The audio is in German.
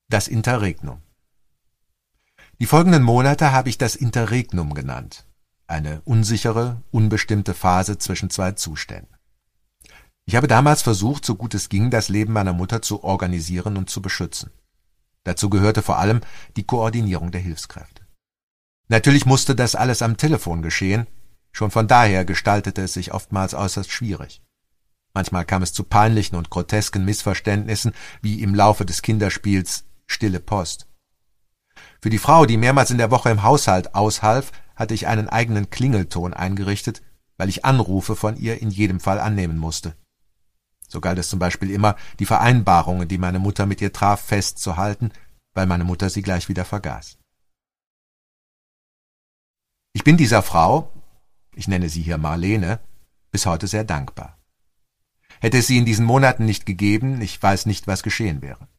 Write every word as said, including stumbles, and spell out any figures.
Das Interregnum. Die folgenden Monate habe ich das Interregnum genannt, eine unsichere, unbestimmte Phase zwischen zwei Zuständen. Ich habe damals versucht, so gut es ging, das Leben meiner Mutter zu organisieren und zu beschützen. Dazu gehörte vor allem die Koordinierung der Hilfskräfte. Natürlich musste das alles am Telefon geschehen, schon von daher gestaltete es sich oftmals äußerst schwierig. Manchmal kam es zu peinlichen und grotesken Missverständnissen, wie im Laufe des Kinderspiels Stille Post. Für die Frau, die mehrmals in der Woche im Haushalt aushalf, hatte ich einen eigenen Klingelton eingerichtet, weil ich Anrufe von ihr in jedem Fall annehmen musste. So galt es zum Beispiel immer, die Vereinbarungen, die meine Mutter mit ihr traf, festzuhalten, weil meine Mutter sie gleich wieder vergaß. Ich bin dieser Frau, ich nenne sie hier Marlene, bis heute sehr dankbar. Hätte es sie in diesen Monaten nicht gegeben, ich weiß nicht, was geschehen wäre.